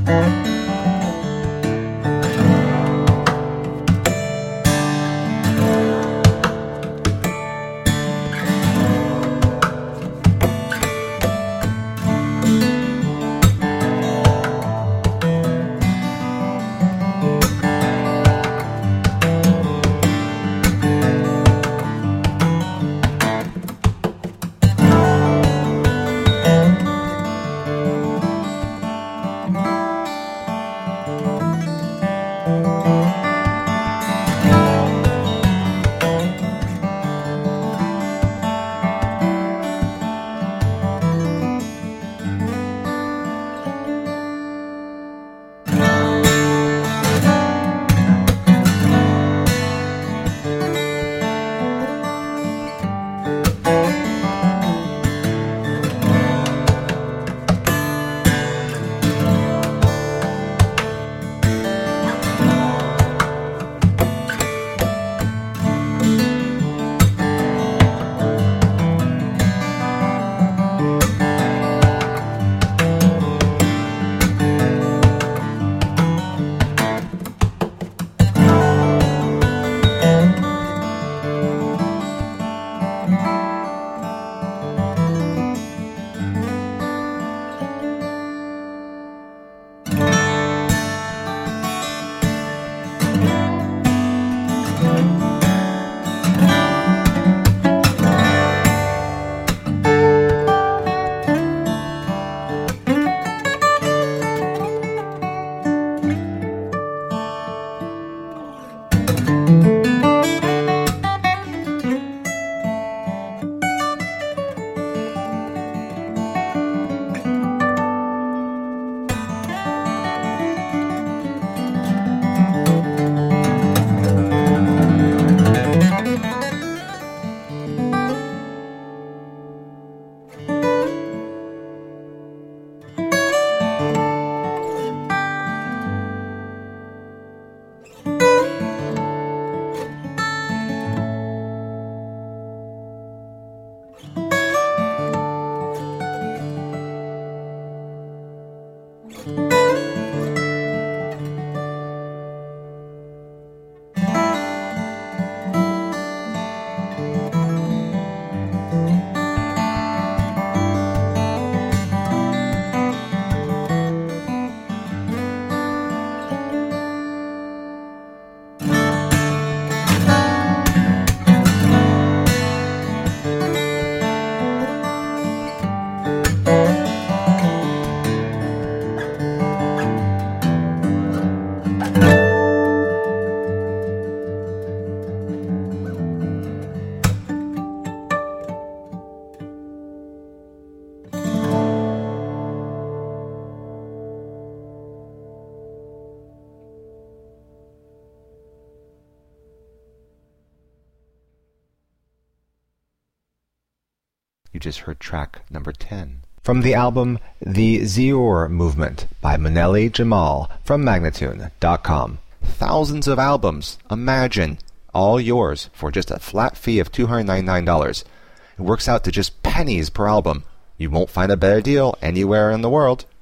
You just heard track number 10. From the album The Zior Movement by Maneli Jamal from Magnatune.com. Thousands of albums, imagine, all yours for just a flat fee of $299. It works out to just pennies per album. You won't find a better deal anywhere in the world.